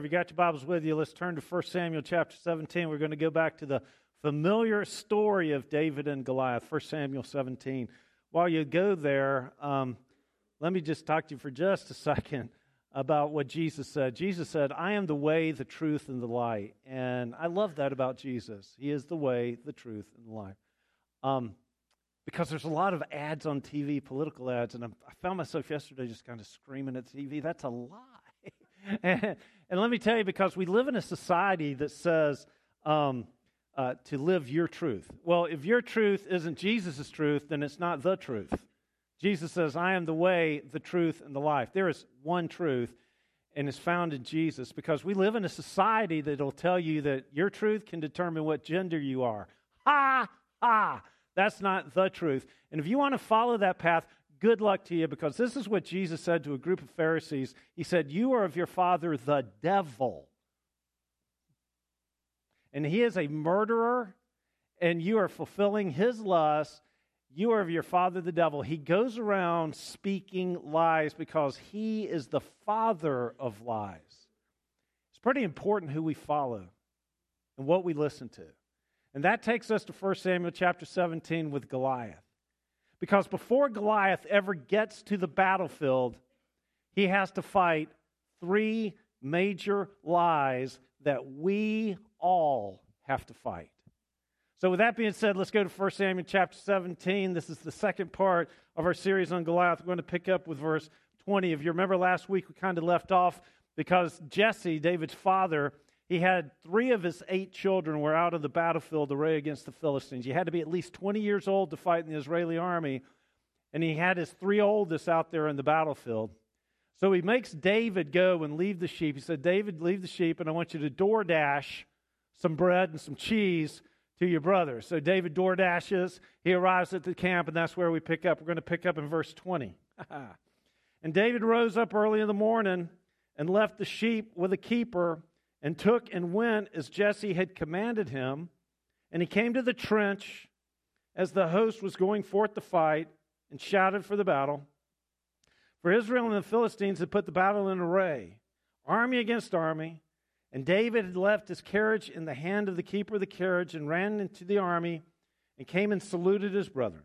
If you got your Bibles with you, let's turn to 1 Samuel chapter 17. We're going to go back to the familiar story of David and Goliath, 1 Samuel 17. While you go there, let me just talk to you for just a second about what Jesus said. Jesus said, I am the way, the truth, and the light. And I love that about Jesus. He is the way, the truth, and the light. Because there's a lot of ads on TV, political ads, and I found myself yesterday just kind of screaming at TV, that's a lie. And let me tell you, because we live in a society that says to live your truth. Well, if your truth isn't Jesus' truth, then it's not the truth. Jesus says, I am the way, the truth, and the life. There is one truth, and it's found in Jesus, because we live in a society that will tell you that your truth can determine what gender you are. Ha! Ha! That's not the truth. And if you want to follow that path, good luck to you, because this is what Jesus said to a group of Pharisees. He said, you are of your father, the devil. And he is a murderer, and you are fulfilling his lust. You are of your father, the devil. He goes around speaking lies because he is the father of lies. It's pretty important who we follow and what we listen to. And that takes us to 1 Samuel chapter 17 with Goliath. Because before Goliath ever gets to the battlefield, he has to fight three major lies that we all have to fight. So with that being said, let's go to 1 Samuel chapter 17. This is the second part of our series on Goliath. We're going to pick up with verse 20. If you remember last week, we kind of left off because Jesse, David's father, he had 3 of his 8 children were out of the battlefield array against the Philistines. You had to be at least 20 years old to fight in the Israeli army. And he had his 3 oldest out there in the battlefield. So he makes David go and leave the sheep. He said, David, leave the sheep, and I want you to DoorDash some bread and some cheese to your brothers. So David DoorDashes. He arrives at the camp, and that's where we pick up. We're going to pick up in verse 20. And David rose up early in the morning and left the sheep with a keeper, and took and went as Jesse had commanded him. And he came to the trench as the host was going forth to fight, and shouted for the battle. For Israel and the Philistines had put the battle in array, army against army. And David had left his carriage in the hand of the keeper of the carriage, and ran into the army, and came and saluted his brethren.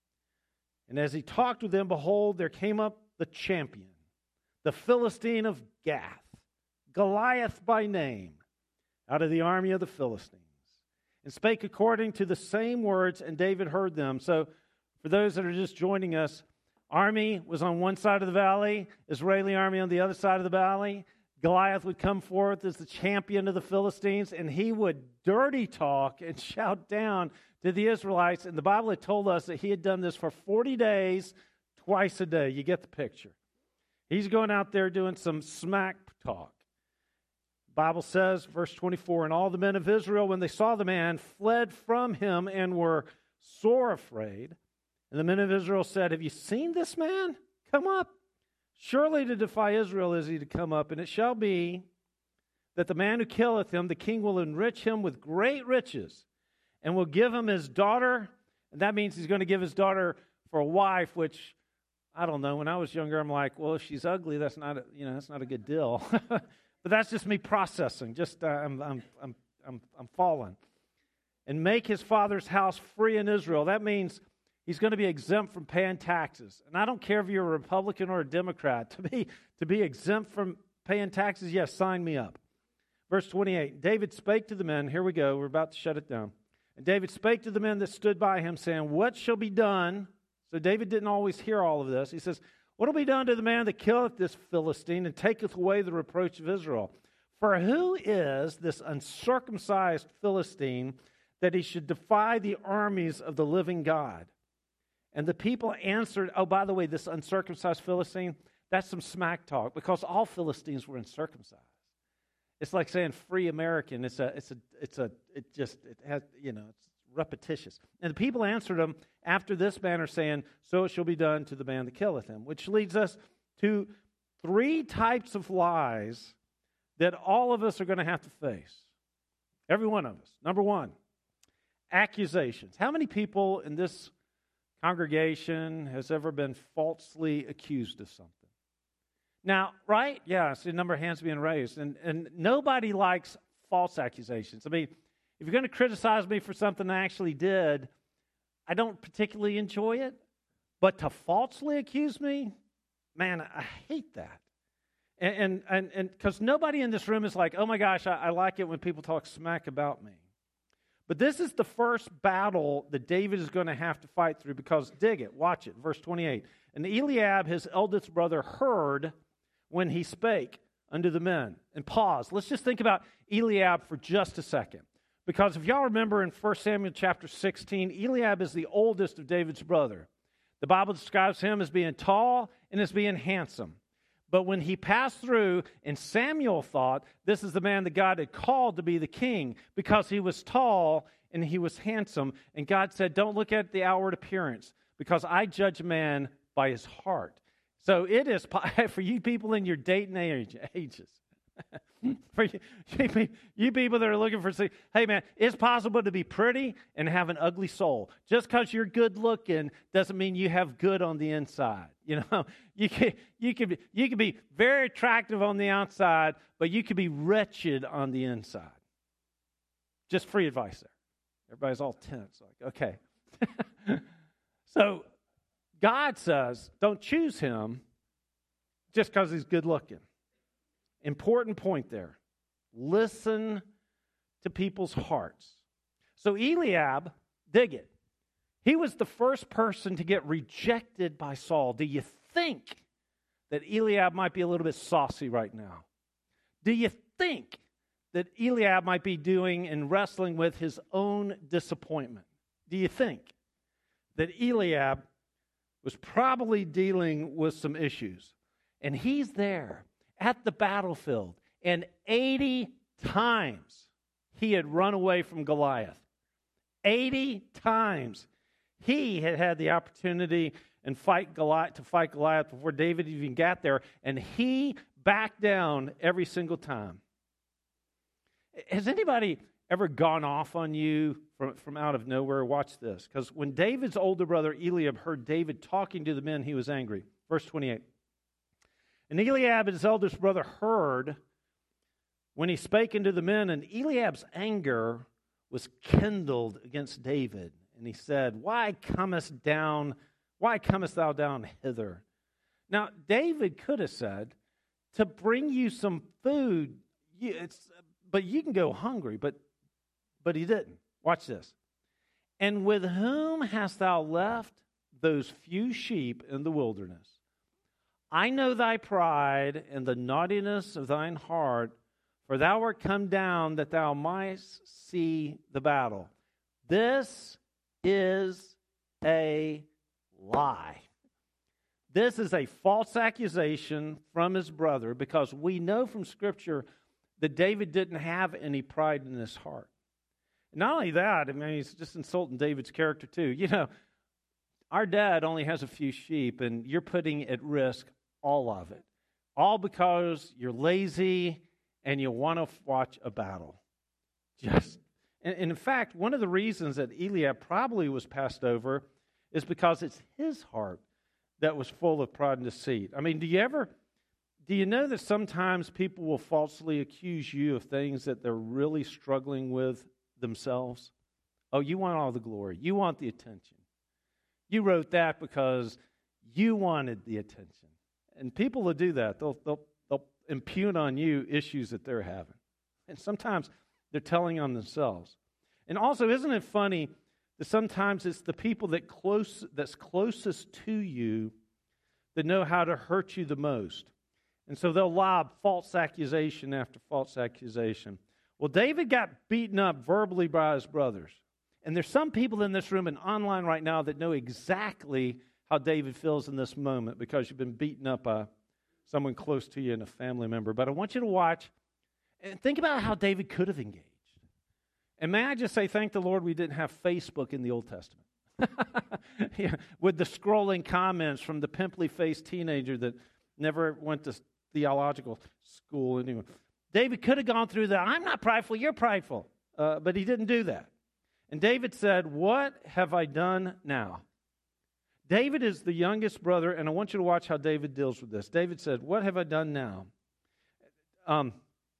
And as he talked with them, behold, there came up the champion, the Philistine of Gath, Goliath by name, out of the army of the Philistines, and spake according to the same words, and David heard them. So for those that are just joining us, army was on one side of the valley, Israeli army on the other side of the valley. Goliath would come forth as the champion of the Philistines, and he would dirty talk and shout down to the Israelites. And the Bible had told us that he had done this for 40 days, twice a day. You get the picture. He's going out there doing some smack talk. Bible says, verse 24, and all the men of Israel, when they saw the man, fled from him and were sore afraid. And the men of Israel said, have you seen this man? Come up. Surely to defy Israel is he to come up. And it shall be that the man who killeth him, the king will enrich him with great riches, and will give him his daughter. And that means he's going to give his daughter for a wife, which, I don't know, when I was younger, I'm like, well, if she's ugly, that's not a good deal. But that's just me processing. Just I'm fallen. And make his father's house free in Israel. That means he's going to be exempt from paying taxes. And I don't care if you're a Republican or a Democrat. To be exempt from paying taxes, yes, sign me up. Verse 28, David spake to the men. Here we go. We're about to shut it down. And David spake to the men that stood by him, saying, what shall be done? So David didn't always hear all of this. He says, what will be done to the man that killeth this Philistine and taketh away the reproach of Israel? For who is this uncircumcised Philistine that he should defy the armies of the living God? And the people answered, oh, by the way, this uncircumcised Philistine, that's some smack talk, because all Philistines were uncircumcised. It's like saying free American. It's repetitious. And the people answered him after this manner, saying, so it shall be done to the man that killeth him. Which leads us to 3 types of lies that all of us are going to have to face. Every one of us. Number 1, accusations. How many people in this congregation has ever been falsely accused of something? Now, right? Yeah, I see a number of hands being raised. And nobody likes false accusations. I mean, if you're going to criticize me for something I actually did, I don't particularly enjoy it. But to falsely accuse me, man, I hate that. And because nobody in this room is like, oh my gosh, I like it when people talk smack about me. But this is the first battle that David is going to have to fight through because, dig it, watch it, verse 28. And Eliab, his eldest brother, heard when he spake unto the men. And pause. Let's just think about Eliab for just a second. Because if y'all remember in 1 Samuel chapter 16, Eliab is the oldest of David's brother. The Bible describes him as being tall and as being handsome. But when he passed through, and Samuel thought this is the man that God had called to be the king because he was tall and he was handsome. And God said, don't look at the outward appearance because I judge a man by his heart. So it is, for you people in your dating ages, for you people that are looking for, hey man, it's possible to be pretty and have an ugly soul. Just because you're good looking doesn't mean you have good on the inside. You know, you can be very attractive on the outside, but you can be wretched on the inside. Just free advice there. Everybody's all tense, like, okay. So God says, don't choose him just because he's good looking. Important point there. Listen to people's hearts. So Eliab, dig it, he was the first person to get rejected by Saul. Do you think that Eliab might be a little bit saucy right now? Do you think that Eliab might be doing and wrestling with his own disappointment? Do you think that Eliab was probably dealing with some issues? And he's there at the battlefield, and 80 times he had run away from Goliath. 80 times he had had the opportunity to fight Goliath before David even got there, and he backed down every single time. Has anybody ever gone off on you from out of nowhere? Watch this, because when David's older brother Eliab heard David talking to the men, he was angry. Verse 28. And Eliab, his eldest brother, heard when he spake unto the men, and Eliab's anger was kindled against David. And he said, Why comest thou down hither? Now, David could have said, to bring you some food, but you can go hungry, but he didn't. Watch this. And with whom hast thou left those few sheep in the wilderness? I know thy pride and the naughtiness of thine heart, for thou art come down that thou mightst see the battle. This is a lie. This is a false accusation from his brother, because we know from Scripture that David didn't have any pride in his heart. Not only that, I mean, he's just insulting David's character too. You know, our dad only has a few sheep, and you're putting at risk all of it. All because you're lazy and you want to watch a battle. And in fact, one of the reasons that Eliab probably was passed over is because it's his heart that was full of pride and deceit. I mean, do you know that sometimes people will falsely accuse you of things that they're really struggling with themselves? Oh, you want all the glory. You want the attention. You wrote that because you wanted the attention. And people will do that. They'll impugn on you issues that they're having. And sometimes they're telling on themselves. And also, isn't it funny that sometimes it's the people that's closest to you that know how to hurt you the most. And so they'll lob false accusation after false accusation. Well, David got beaten up verbally by his brothers. And there's some people in this room and online right now that know exactly how David feels in this moment because you've been beaten up by someone close to you and a family member. But I want you to watch and think about how David could have engaged. And may I just say, thank the Lord we didn't have Facebook in the Old Testament. Yeah, with the scrolling comments from the pimply-faced teenager that never went to theological school anyway. David could have gone through that. I'm not prideful, you're prideful. But he didn't do that. And David said, what have I done now? David is the youngest brother, and I want you to watch how David deals with this. David said, "What have I done now?" And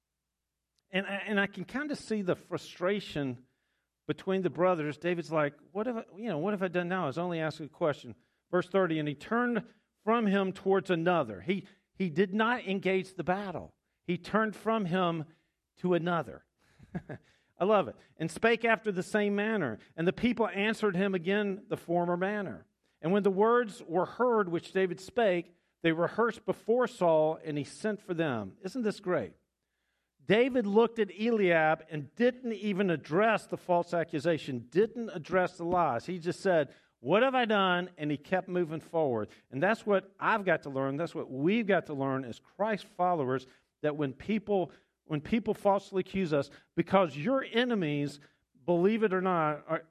I can kind of see the frustration between the brothers. David's like, what have I done now? I was only asking a question. Verse 30, and he turned from him towards another. He did not engage the battle. He turned from him to another. I love it. And spake after the same manner. And the people answered him again the former manner. And when the words were heard which David spake, they rehearsed before Saul, and he sent for them. Isn't this great? David looked at Eliab and didn't even address the false accusation, didn't address the lies. He just said, "What have I done?" And he kept moving forward. And that's what I've got to learn. That's what we've got to learn as Christ followers, that when people falsely accuse us, because your enemies, believe it or not,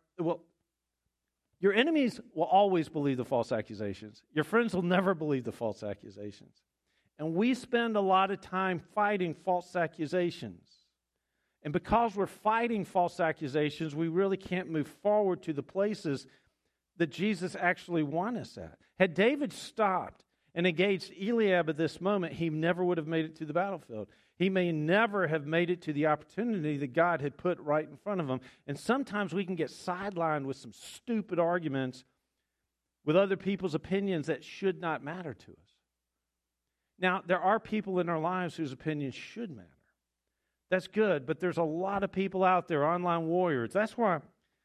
your enemies will always believe the false accusations. Your friends will never believe the false accusations. And we spend a lot of time fighting false accusations. And because we're fighting false accusations, we really can't move forward to the places that Jesus actually wants us at. Had David stopped and engaged Eliab at this moment, he never would have made it to the battlefield. He may never have made it to the opportunity that God had put right in front of him. And sometimes we can get sidelined with some stupid arguments with other people's opinions that should not matter to us. Now, there are people in our lives whose opinions should matter. That's good, but there's a lot of people out there, online warriors. That's why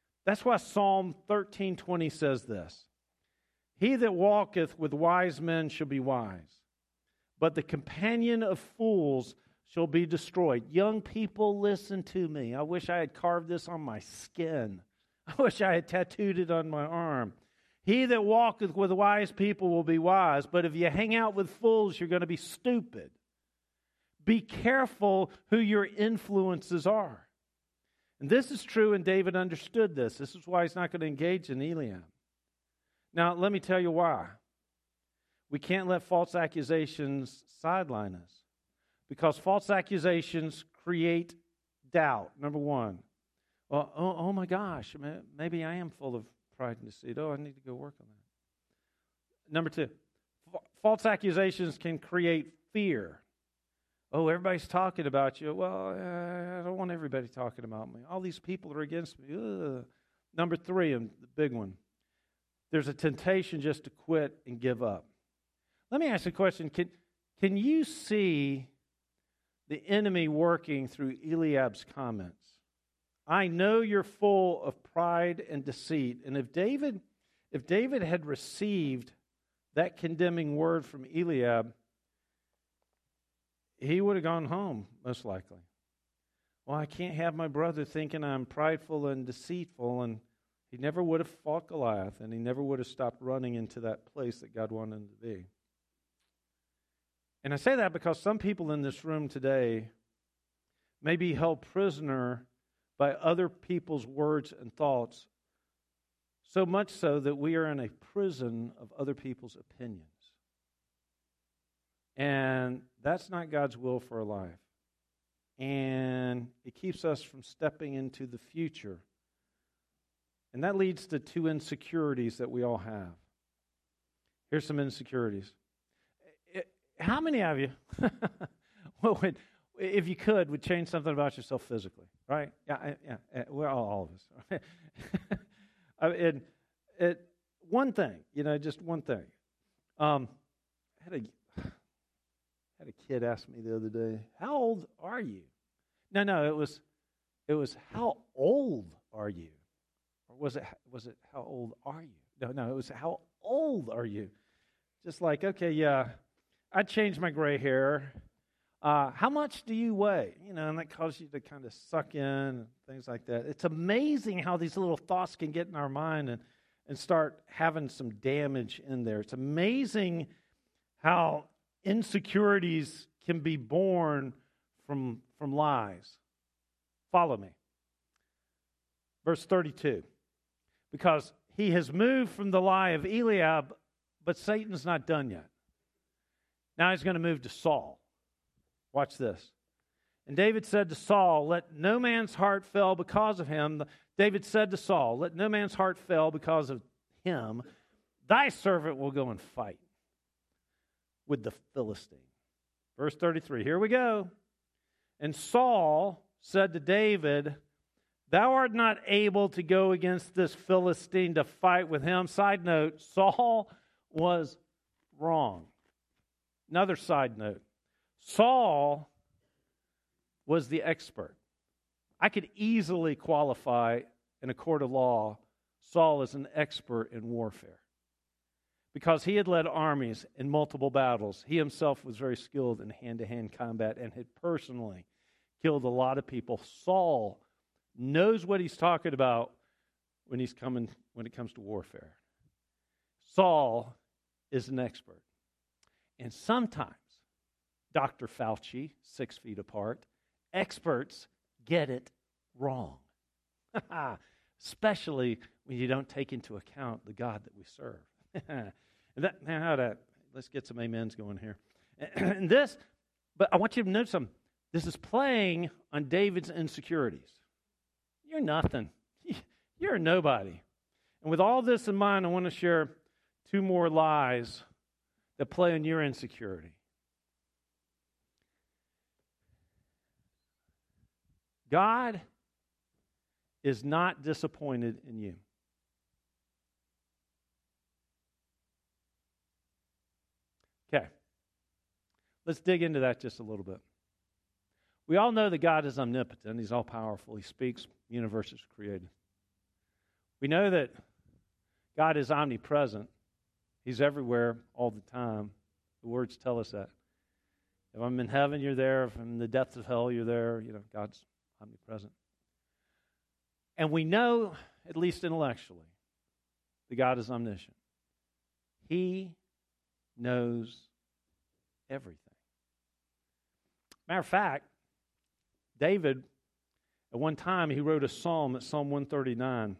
Psalm 13:20 says this. He that walketh with wise men shall be wise, but the companion of fools shall be destroyed. Young people, listen to me. I wish I had carved this on my skin. I wish I had tattooed it on my arm. He that walketh with wise people will be wise, but if you hang out with fools, you're going to be stupid. Be careful who your influences are. And this is true, and David understood this. This is why he's not going to engage in Eliab. Now, let me tell you why. We can't let false accusations sideline us, because false accusations create doubt, number one. Well, oh my gosh, maybe I am full of pride and deceit. Oh, I need to go work on that. Number two, false accusations can create fear. Oh, everybody's talking about you. Well, I don't want everybody talking about me. All these people are against me. Ugh. Number three, and the big one, there's a temptation just to quit and give up. Let me ask you a question. Can you see the enemy working through Eliab's comments? I know you're full of pride and deceit. And if David had received that condemning word from Eliab, he would have gone home, most likely. Well, I can't have my brother thinking I'm prideful and deceitful, and he never would have fought Goliath, and he never would have stopped running into that place that God wanted him to be. And I say that because some people in this room today may be held prisoner by other people's words and thoughts, so much so that we are in a prison of other people's opinions. And that's not God's will for our life. And it keeps us from stepping into the future. And that leads to two insecurities that we all have. Here's some insecurities. How many of you, if you could, would change something about yourself physically, right? Yeah, we're all of us. One thing, just one thing. I had a kid ask me the other day, "How old are you?" No, it was how old are you? Or was it how old are you? No, it was how old are you? Just like, okay, yeah, I changed my gray hair. How much do you weigh? And that causes you to kind of suck in and things like that. It's amazing how these little thoughts can get in our mind and start having some damage in there. It's amazing how insecurities can be born from lies. Follow me. Verse 32. Because he has moved from the lie of Eliab, but Satan's not done yet. Now he's going to move to Saul. Watch this. And David said to Saul, "Let no man's heart fail because of him." David said to Saul, "Let no man's heart fail because of him. thy servant will go and fight with the Philistine. Verse 33, here we go. And Saul said to David, thou art not able to go against this Philistine to fight with him. Side note, Saul was wrong. Another side note, Saul was the expert. I could easily qualify in a court of law Saul as an expert in warfare because he had led armies in multiple battles. He himself was very skilled in hand-to-hand combat and had personally killed a lot of people. Saul knows what he's talking about when it comes to warfare. Saul is an expert. And sometimes, Dr. Fauci, 6 feet apart, experts get it wrong. Especially when you don't take into account the God that we serve. Let's get some amens going here. But I want you to note something. This is playing on David's insecurities. You're nothing. You're a nobody. And with all this in mind, I want to share 2 more lies that play on your insecurity. God is not disappointed in you. Okay. Let's dig into that just a little bit. We all know that God is omnipotent. He's all-powerful. He speaks. The universe is created. We know that God is omnipresent. He's everywhere all the time. The words tell us that. If I'm in heaven, you're there. If I'm in the depths of hell, you're there. God's omnipresent. And we know, at least intellectually, that God is omniscient. He knows everything. Matter of fact, David, at one time, he wrote a psalm, at Psalm 139.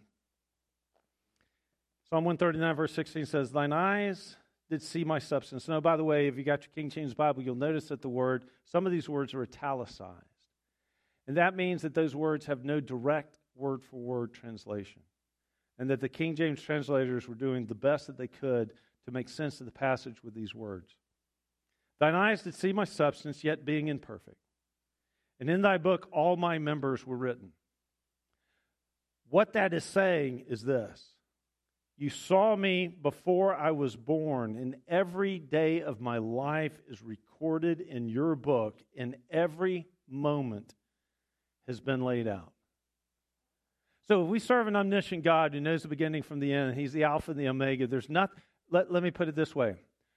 Psalm 139, verse 16 says, thine eyes did see my substance. Now, by the way, if you got your King James Bible, you'll notice that some of these words are italicized. And that means that those words have no direct word-for-word translation. And that the King James translators were doing the best that they could to make sense of the passage with these words. Thine eyes did see my substance, yet being imperfect. And in thy book all my members were written. What that is saying is this. You saw me before I was born, and every day of my life is recorded in your book, and every moment has been laid out. So if we serve an omniscient God who knows the beginning from the end, He's the Alpha and the Omega, there's not, let me put it this way.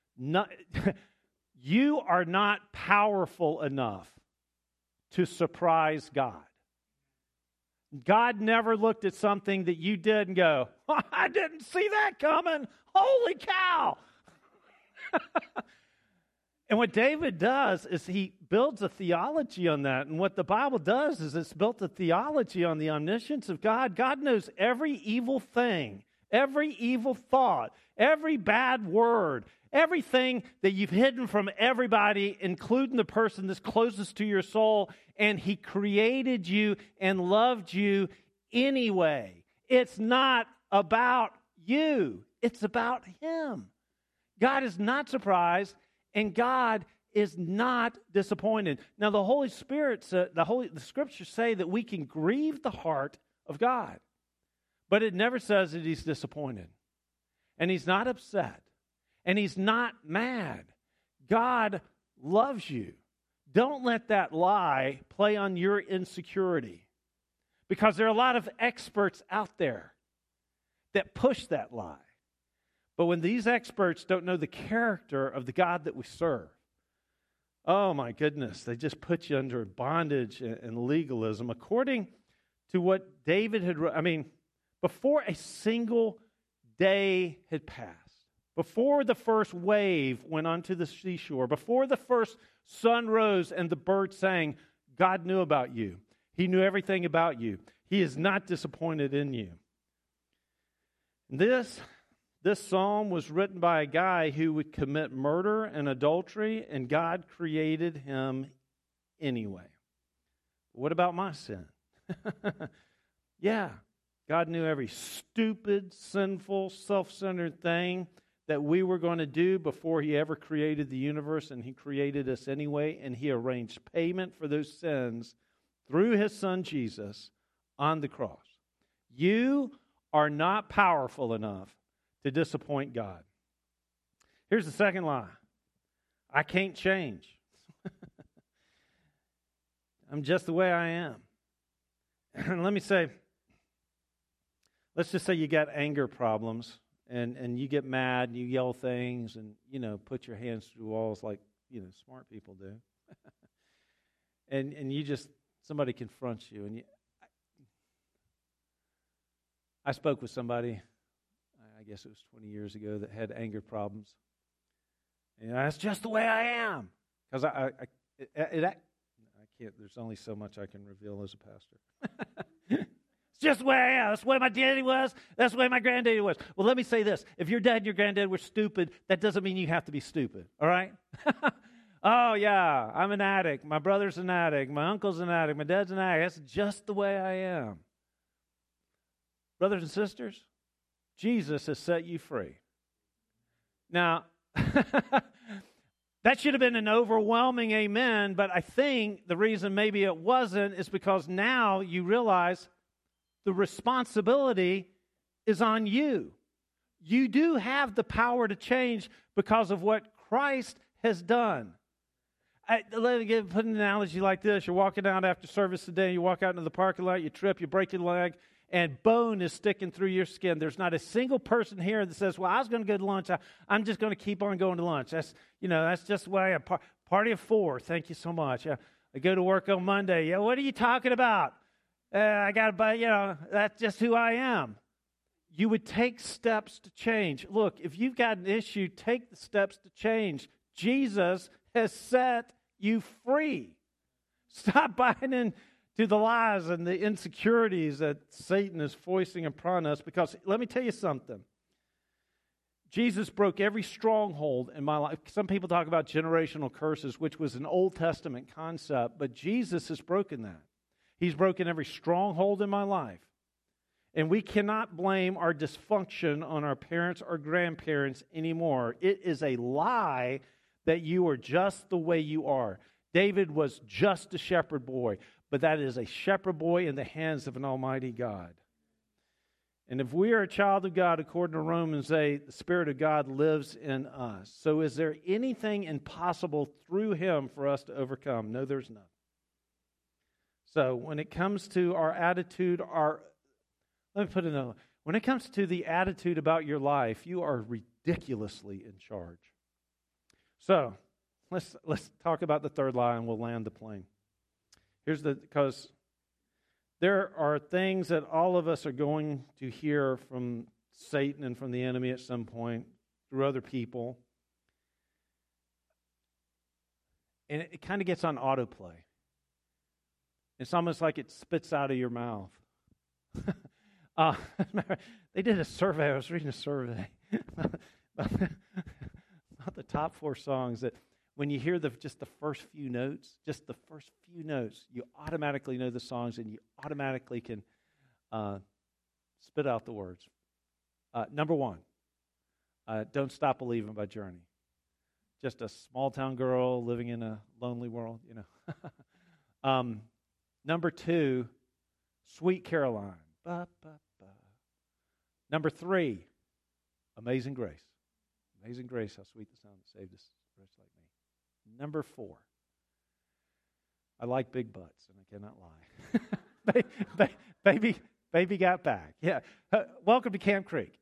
You are not powerful enough to surprise God. God never looked at something that you did and go, oh, I didn't see that coming. Holy cow. And what David does is he builds a theology on that. And what the Bible does is it's built a theology on the omniscience of God. God knows every evil thing, every evil thought, every bad word, everything that you've hidden from everybody, including the person that's closest to your soul. And He created you and loved you anyway. It's not about you. It's about Him. God is not surprised. And God is not disappointed. Now, the Holy Spirit, the Scriptures say that we can grieve the heart of God, but it never says that He's disappointed, and He's not upset, and He's not mad. God loves you. Don't let that lie play on your insecurity, because there are a lot of experts out there that push that lie. But when these experts don't know the character of the God that we serve, oh my goodness, they just put you under bondage and legalism. According to what David had, before a single day had passed, before the first wave went onto the seashore, before the first sun rose and the birds sang, God knew about you. He knew everything about you. He is not disappointed in you. This psalm was written by a guy who would commit murder and adultery, and God created him anyway. What about my sin? Yeah, God knew every stupid, sinful, self-centered thing that we were going to do before he ever created the universe, and he created us anyway, and he arranged payment for those sins through his son Jesus on the cross. You are not powerful enough to disappoint God. Here's the second lie. I can't change. I'm just the way I am. And let me say, let's just say you got anger problems and you get mad and you yell things and, put your hands through walls like, smart people do. and you just, somebody confronts you. And I spoke with somebody, I guess it was 20 years ago, that had anger problems. And that's just the way I am. Because I can't, there's only so much I can reveal as a pastor. It's just the way I am. That's the way my daddy was. That's the way my granddaddy was. Well, let me say this. If your dad and your granddad were stupid, that doesn't mean you have to be stupid. All right? Oh, yeah, I'm an addict. My brother's an addict. My uncle's an addict. My dad's an addict. That's just the way I am. Brothers and sisters, Jesus has set you free. Now, that should have been an overwhelming amen, but I think the reason maybe it wasn't is because now you realize the responsibility is on you. You do have the power to change because of what Christ has done. Let me put an analogy like this. You're walking out after service today, you walk out into the parking lot, you trip, you break your leg, and bone is sticking through your skin. There's not a single person here that says, well, I was going to go to lunch. I'm just going to keep on going to lunch. That's just the way I am. Party of four. Thank you so much. I go to work on Monday. Yeah, what are you talking about? I got to, that's just who I am. You would take steps to change. Look, if you've got an issue, take the steps to change. Jesus has set you free. Stop buying into the lies and the insecurities that Satan is foisting upon us, because let me tell you something. Jesus broke every stronghold in my life. Some people talk about generational curses, which was an Old Testament concept, but Jesus has broken that. He's broken every stronghold in my life. And we cannot blame our dysfunction on our parents or grandparents anymore. It is a lie that you are just the way you are. David was just a shepherd boy, but that is a shepherd boy in the hands of an almighty God. And if we are a child of God, according to Romans 8, the Spirit of God lives in us. So is there anything impossible through Him for us to overcome? No, there's none. So when it comes to our attitude, let me put it another way. When it comes to the attitude about your life, you are ridiculously in charge. So let's talk about the third lie, and we'll land the plane. Because there are things that all of us are going to hear from Satan and from the enemy at some point through other people. And it kind of gets on autoplay. It's almost like it spits out of your mouth. They did a survey. I was reading a survey about the top 4 songs that when you hear just the first few notes, you automatically know the songs and you automatically can spit out the words. Number 1, Don't Stop Believing by Journey. Just a small town girl living in a lonely world, Number 2, Sweet Caroline. Ba, ba, ba. Number 3, Amazing Grace. Amazing Grace, how sweet the sound that saved us, wretch like me. Number 4, I like big butts, and I cannot lie. Baby got back. Yeah, welcome to Camp Creek.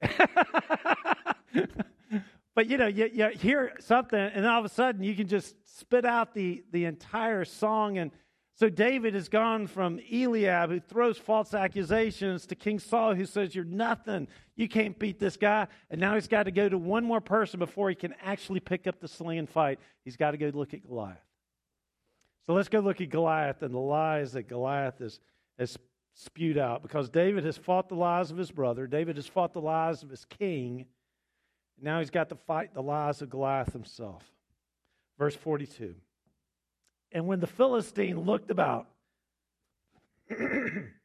But you hear something, and all of a sudden you can just spit out the entire song. And so David has gone from Eliab, who throws false accusations, to King Saul, who says, you're nothing. You can't beat this guy. And now he's got to go to one more person before he can actually pick up the sling and fight. He's got to go look at Goliath. So let's go look at Goliath and the lies that Goliath has spewed out. Because David has fought the lies of his brother. David has fought the lies of his king. Now he's got to fight the lies of Goliath himself. Verse 42. And when the Philistine looked about, and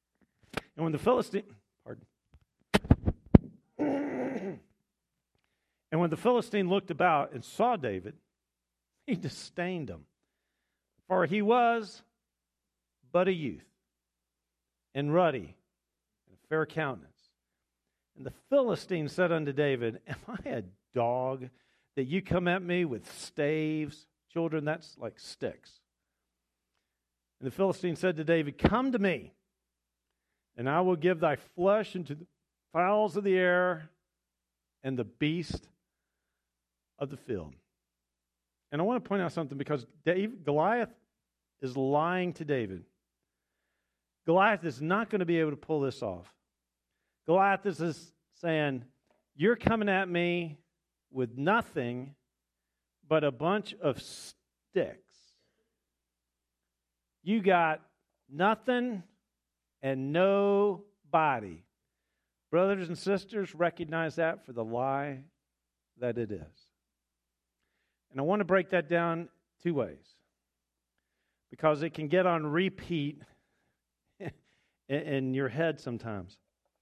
when the Philistine And when the Philistine looked about and saw David, he disdained him, for he was but a youth, and ruddy, and of fair countenance. And the Philistine said unto David, Am I a dog that you come at me with staves? Children, that's like sticks. And the Philistine said to David, Come to me, and I will give thy flesh into the fowls of the air and the beast of the field. And I want to point out something, because Goliath is lying to David. Goliath is not going to be able to pull this off. Goliath is saying, you're coming at me with nothing but a bunch of sticks. You got nothing and no body. Brothers and sisters, recognize that for the lie that it is. And I want to break that down two ways, because it can get on repeat in your head sometimes.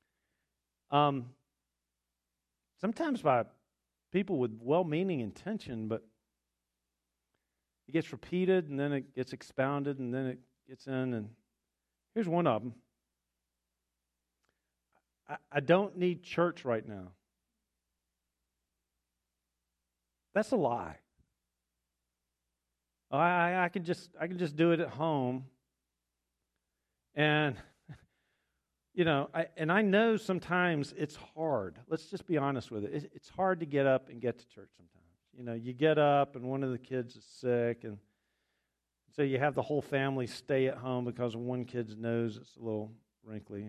Sometimes by people with well-meaning intention, but it gets repeated, and then it gets expounded, and then it gets in. And here's one of them. I don't need church right now. That's a lie. I can just do it at home. And I know sometimes it's hard. Let's just be honest with it. It's hard to get up and get to church sometimes. You get up and one of the kids is sick, and so you have the whole family stay at home because one kid's nose is a little wrinkly.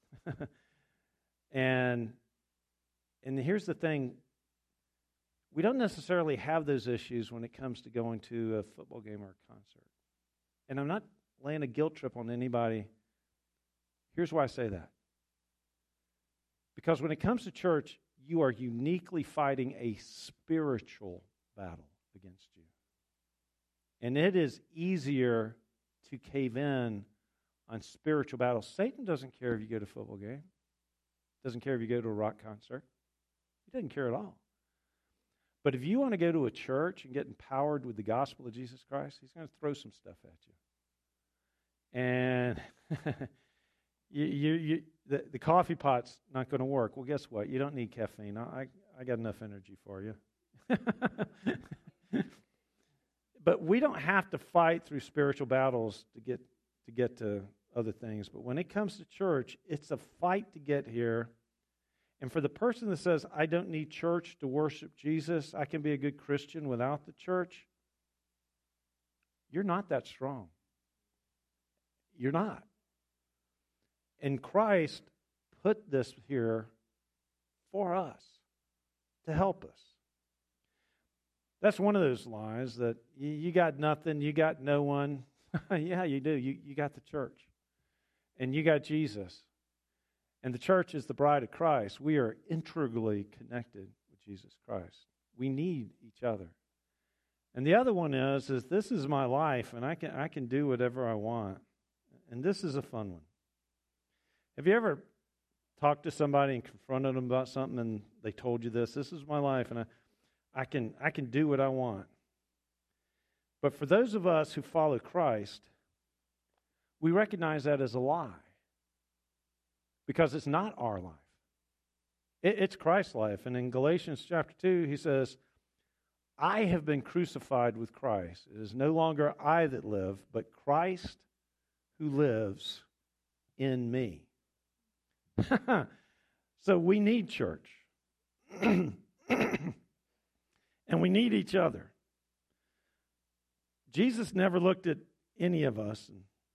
And here's the thing. We don't necessarily have those issues when it comes to going to a football game or a concert. And I'm not laying a guilt trip on anybody. Here's why I say that. Because when it comes to church, you are uniquely fighting a spiritual battle against you. And it is easier to cave in on spiritual battles. Satan doesn't care if you go to a football game. Doesn't care if you go to a rock concert. He doesn't care at all. But if you want to go to a church and get empowered with the gospel of Jesus Christ, he's going to throw some stuff at you. And the coffee pot's not going to work. Well, guess what? You don't need caffeine. I got enough energy for you. But we don't have to fight through spiritual battles to get to other things. But when it comes to church, it's a fight to get here. And for the person that says, I don't need church to worship Jesus, I can be a good Christian without the church, you're not that strong. You're not. And Christ put this here for us, to help us. That's one of those lies that you got nothing, you got no one. Yeah, you do. You got the church. And you got Jesus. And the church is the bride of Christ. We are integrally connected with Jesus Christ. We need each other. And the other one is this is my life, and I can do whatever I want. And this is a fun one. Have you ever talked to somebody and confronted them about something, and they told you this is my life, and I can do what I want? But for those of us who follow Christ, we recognize that as a lie. Because it's not our life. It's Christ's life. And in Galatians chapter 2, he says, I have been crucified with Christ. It is no longer I that live, but Christ who lives in me. So we need church. And we need each other. Jesus never looked at any of us.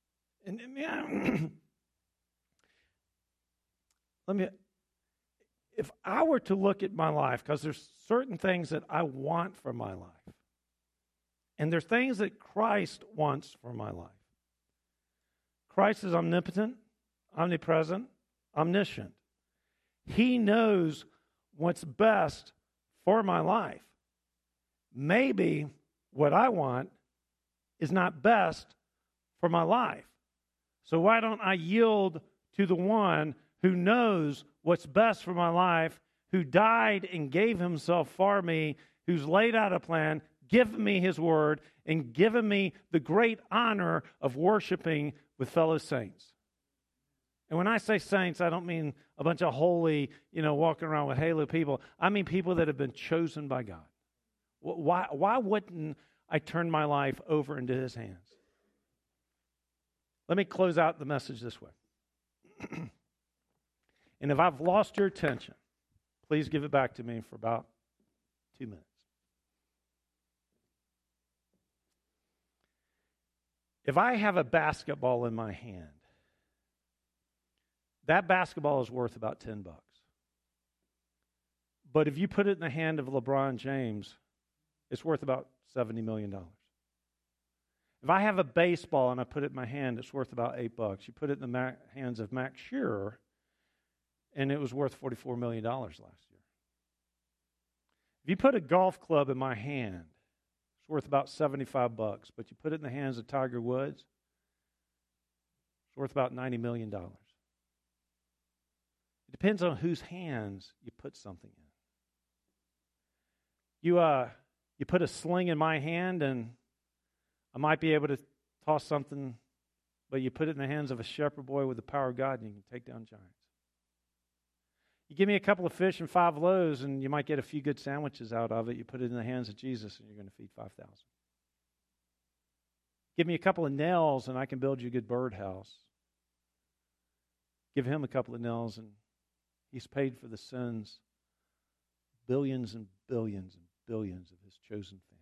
If I were to look at my life, because there's certain things that I want for my life, and there's things that Christ wants for my life. Christ is omnipotent, omnipresent, omniscient. He knows what's best for my life. Maybe what I want is not best for my life. So why don't I yield to the one who knows what's best for my life who died and gave himself for me, who's laid out a plan, given me his word, and given me the great honor of worshiping with fellow saints. And when I say saints, I don't mean a bunch of holy, walking around with halo people. I mean people that have been chosen by God. Why wouldn't I turn my life over into his hands? Let me close out the message this way. And if I've lost your attention, please give it back to me for about 2 minutes. If I have a basketball in my hand, that basketball is worth about $10. But if you put it in the hand of LeBron James, it's worth about $70 million. If I have a baseball and I put it in my hand, it's worth about $8. You put it in the hands of Max Shearer, and it was worth $44 million last year. If you put a golf club in my hand, it's worth about $75, but you put it in the hands of Tiger Woods, it's worth about $90 million. It depends on whose hands you put something in. You put a sling in my hand, and I might be able to toss something, but you put it in the hands of a shepherd boy with the power of God, and you can take down giants. You give me a couple of fish and 5 loaves, and you might get a few good sandwiches out of it. You put it in the hands of Jesus, and you're going to feed 5,000. Give me a couple of nails, and I can build you a good birdhouse. Give him a couple of nails, and he's paid for the sins, billions and billions and billions of his chosen family.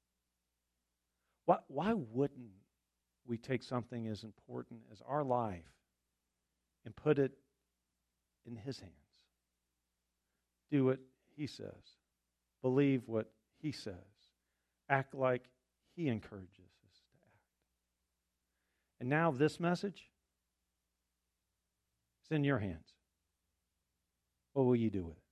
Why wouldn't we take something as important as our life and put it in his hands? Do what he says. Believe what he says. Act like he encourages us to act. And now this message is in your hands. What will you do with it?